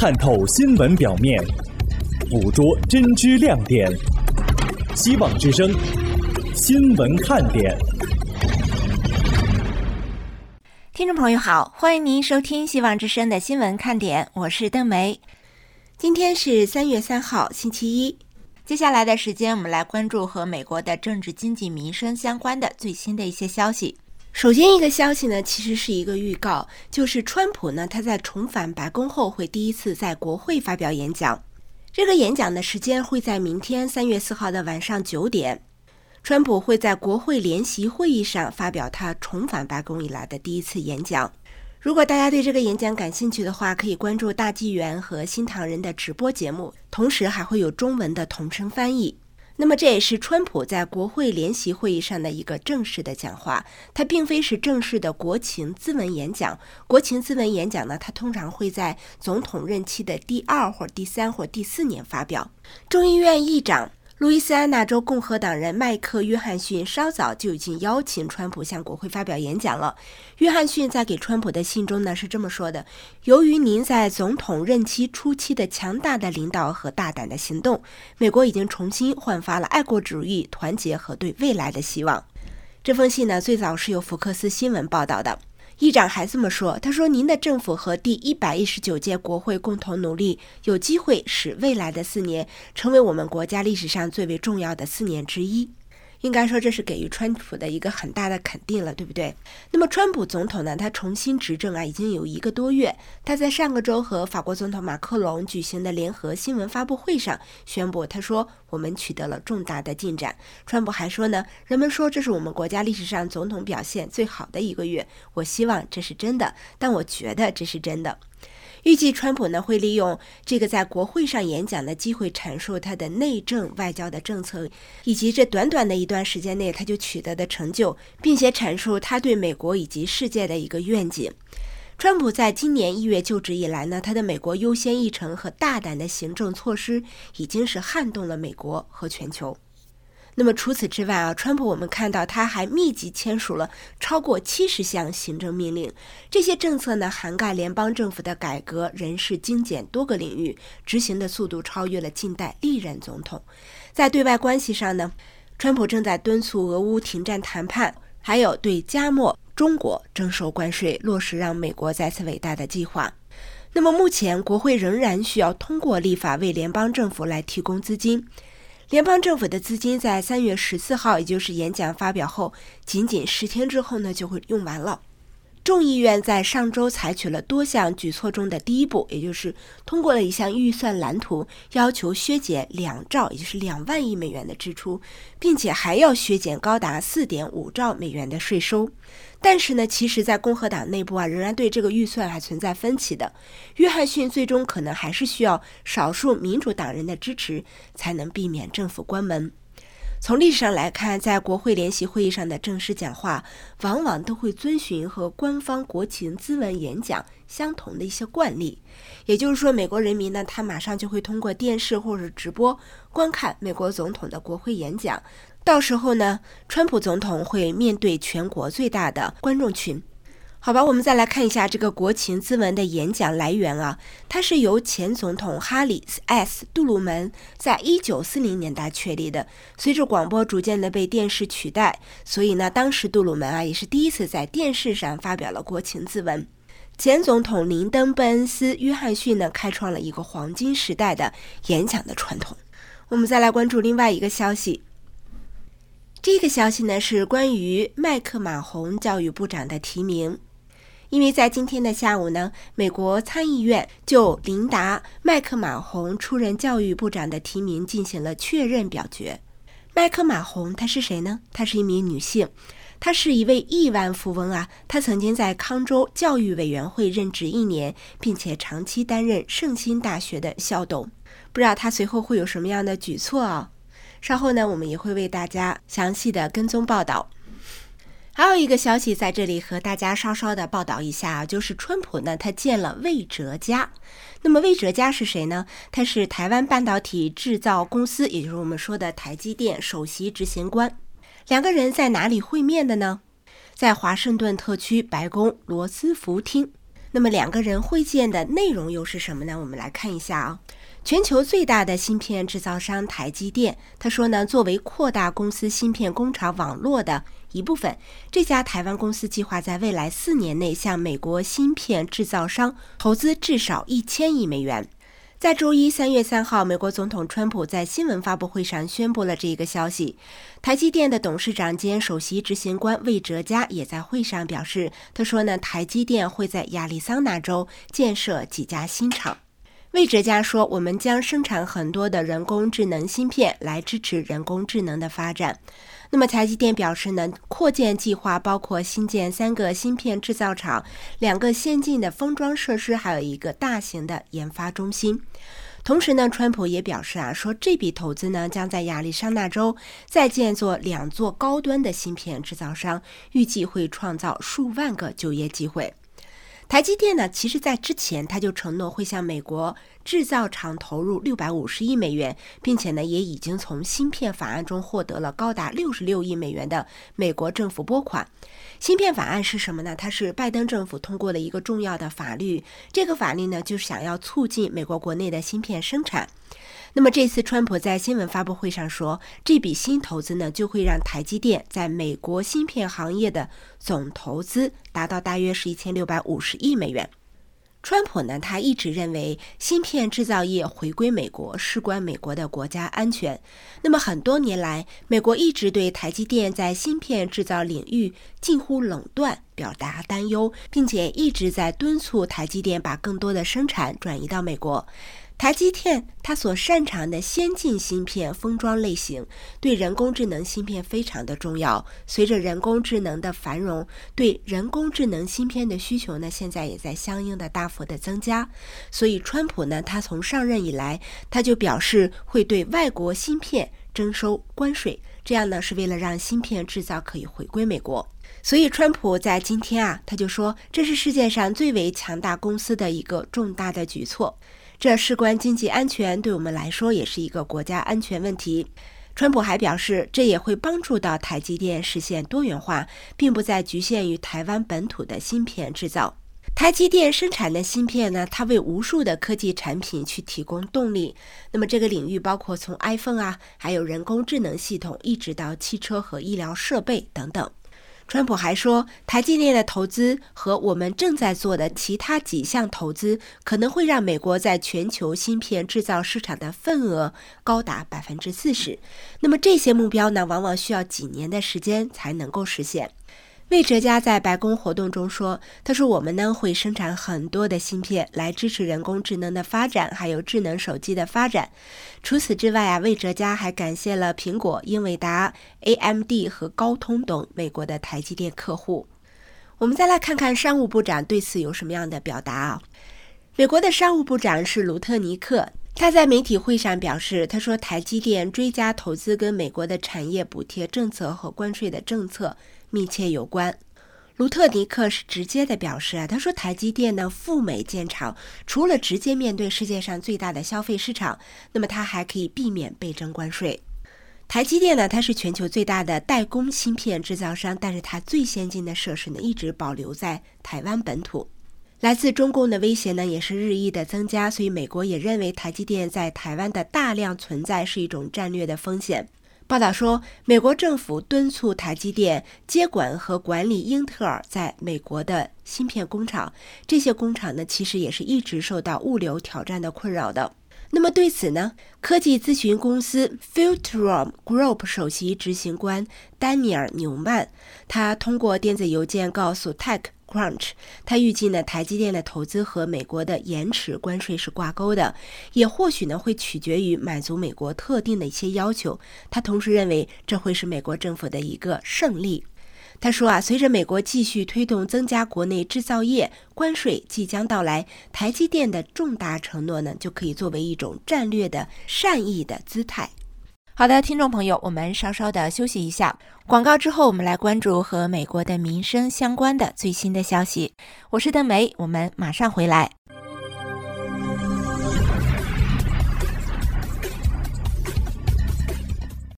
探透新闻表面，捕捉真知亮点。希望之声，新闻看点。 听众朋友好，欢迎您收听希望之声的新闻看点，我是邓梅。今天是3月3号，星期一。接下来的时间，我们来关注和美国的政治、经济、民生相关的最新的一些消息。首先一个消息呢，其实是一个预告，就是川普呢，他在重返白宫后会第一次在国会发表演讲。这个演讲的时间会在明天3月4号的晚上9点。川普会在国会联席会议上发表他重返白宫以来的第一次演讲。如果大家对这个演讲感兴趣的话，可以关注大纪元和新唐人的直播节目，同时还会有中文的同声翻译。那么这也是川普在国会联席会议上的一个正式的讲话，它并非是正式的国情咨文演讲。国情咨文演讲呢，它通常会在总统任期的第2或第3或第4年发表。众议院议长路易斯安那州共和党人麦克·约翰逊稍早就已经邀请川普向国会发表演讲了。约翰逊在给川普的信中呢是这么说的：由于您在总统任期初期的强大的领导和大胆的行动，美国已经重新焕发了爱国主义、团结和对未来的希望。这封信呢，最早是由福克斯新闻报道的。议长还这么说，他说您的政府和第119届国会共同努力，有机会使未来的4年成为我们国家历史上最为重要的4年之一。应该说这是给予川普的一个很大的肯定了，对不对？那么川普总统呢，他重新执政已经有1个多月。他在上个周和法国总统马克龙举行的联合新闻发布会上宣布，他说我们取得了重大的进展。川普还说呢，人们说这是我们国家历史上总统表现最好的1个月，我希望这是真的，但我觉得这是真的。预计川普呢会利用这个在国会上演讲的机会，阐述他的内政外交的政策，以及这短短的一段时间内他就取得的成就，并且阐述他对美国以及世界的一个愿景。川普在今年1月就职以来呢，他的美国优先议程和大胆的行政措施已经是撼动了美国和全球。那么除此之外川普我们看到他还密集签署了超过70项行政命令，这些政策呢涵盖联邦政府的改革、人事精简多个领域，执行的速度超越了近代历任总统。在对外关系上呢，川普正在敦促俄乌停战谈判，还有对加墨中国征收关税，落实让美国再次伟大的计划。那么目前国会仍然需要通过立法为联邦政府来提供资金。联邦政府的资金在3月14号，也就是演讲发表后仅仅10天之后呢就会用完了。众议院在上周采取了多项举措中的第一步，也就是通过了一项预算蓝图，要求削减2兆，也就是2万亿美元的支出，并且还要削减高达4.5兆美元的税收。但是呢，其实在共和党内部仍然对这个预算还存在分歧的。约翰逊最终可能还是需要少数民主党人的支持，才能避免政府关门。从历史上来看，在国会联席会议上的正式讲话往往都会遵循和官方国情咨文演讲相同的一些惯例，也就是说美国人民呢，他马上就会通过电视或者直播观看美国总统的国会演讲。到时候呢，川普总统会面对全国最大的观众群。好吧，我们再来看一下这个国情咨文的演讲来源它是由前总统哈里 ·S. 杜鲁门在1940年代确立的。随着广播逐渐的被电视取代，所以呢，当时杜鲁门也是第一次在电视上发表了国情咨文。前总统林登·贝恩斯·约翰逊呢，开创了一个黄金时代的演讲的传统。我们再来关注另外一个消息。这个消息呢是关于麦克马洪教育部长的提名。因为在今天的下午呢，美国参议院就琳达·麦克马洪出任教育部长的提名进行了确认表决。麦克马洪她是谁呢？她是一名女性，她是一位亿万富翁她曾经在康州教育委员会任职1年，并且长期担任圣心大学的校董。不知道她随后会有什么样的举措稍后呢，我们也会为大家详细的跟踪报道。还有一个消息在这里和大家稍稍的报道一下就是川普呢，他见了魏哲嘉。那么魏哲嘉是谁呢？他是台湾半导体制造公司，也就是我们说的台积电首席执行官。2个人在哪里会面的呢？在华盛顿特区白宫罗斯福厅。 那么两个人会见的内容又是什么呢？我们来看一下啊。全球最大的芯片制造商台积电，他说呢，作为扩大公司芯片工厂网络的一部分，这家台湾公司计划在未来4年内向美国芯片制造商投资至少1000亿美元。在周一3月3号，美国总统川普在新闻发布会上宣布了这一个消息。台积电的董事长兼首席执行官魏哲嘉也在会上表示，他说呢，台积电会在亚利桑那州建设几家新厂。魏哲嘉说，我们将生产很多的人工智能芯片来支持人工智能的发展。那么台积电表示呢，扩建计划包括新建3个芯片制造厂、2个先进的封装设施，还有一个大型的研发中心。同时呢，川普也表示说这笔投资呢将在亚利桑那州再建作2座高端的芯片制造商，预计会创造数万个就业机会。台积电呢，其实在之前他就承诺会向美国制造厂投入650亿美元，并且呢也已经从芯片法案中获得了高达66亿美元的美国政府拨款。芯片法案是什么呢？它是拜登政府通过的一个重要的法律，这个法律呢就是想要促进美国国内的芯片生产。那么这次川普在新闻发布会上说，这笔新投资呢就会让台积电在美国芯片行业的总投资达到大约是1650亿美元。川普呢，他一直认为芯片制造业回归美国事关美国的国家安全。那么很多年来，美国一直对台积电在芯片制造领域近乎垄断表达担忧，并且一直在敦促台积电把更多的生产转移到美国。台积电它所擅长的先进芯片封装类型对人工智能芯片非常的重要。随着人工智能的繁荣，对人工智能芯片的需求呢，现在也在相应的大幅的增加。所以川普呢，他从上任以来，他就表示会对外国芯片征收关税，这样呢是为了让芯片制造可以回归美国。所以川普在今天他就说，这是世界上最为强大公司的一个重大的举措。这事关经济安全，对我们来说也是一个国家安全问题。川普还表示，这也会帮助到台积电实现多元化，并不再局限于台湾本土的芯片制造。台积电生产的芯片呢，它为无数的科技产品去提供动力。那么这个领域包括从 iPhone 还有人工智能系统，一直到汽车和医疗设备等等。川普还说，台积电的投资和我们正在做的其他几项投资，可能会让美国在全球芯片制造市场的份额高达40%。那么这些目标呢，往往需要几年的时间才能够实现。魏哲嘉在白宫活动中说，他说我们呢会生产很多的芯片来支持人工智能的发展，还有智能手机的发展。除此之外魏哲嘉还感谢了苹果、英伟达、AMD 和高通等美国的台积电客户。我们再来看看商务部长对此有什么样的表达美国的商务部长是卢特尼克，他在媒体会上表示，他说台积电追加投资跟美国的产业补贴政策和关税的政策密切有关。卢特尼克是直接的表示他说台积电呢赴美建厂，除了直接面对世界上最大的消费市场，那么它还可以避免被征关税。台积电呢，它是全球最大的代工芯片制造商，但是它最先进的设施呢一直保留在台湾本土。来自中共的威胁呢也是日益的增加，所以美国也认为台积电在台湾的大量存在是一种战略的风险。报道说，美国政府敦促台积电接管和管理英特尔在美国的芯片工厂，这些工厂呢其实也是一直受到物流挑战的困扰的。那么对此呢，科技咨询公司 Filtron Group 首席执行官丹尼尔·纽曼，他通过电子邮件告诉 TechCrunch， 他预计呢台积电的投资和美国的延迟关税是挂钩的，也或许呢会取决于满足美国特定的一些要求。他同时认为这会是美国政府的一个胜利。他说随着美国继续推动增加国内制造业，关税即将到来，台积电的重大承诺呢就可以作为一种战略的善意的姿态。好的，听众朋友，我们稍稍的休息一下，广告之后我们来关注和美国的民生相关的最新的消息。我是邓梅，我们马上回来。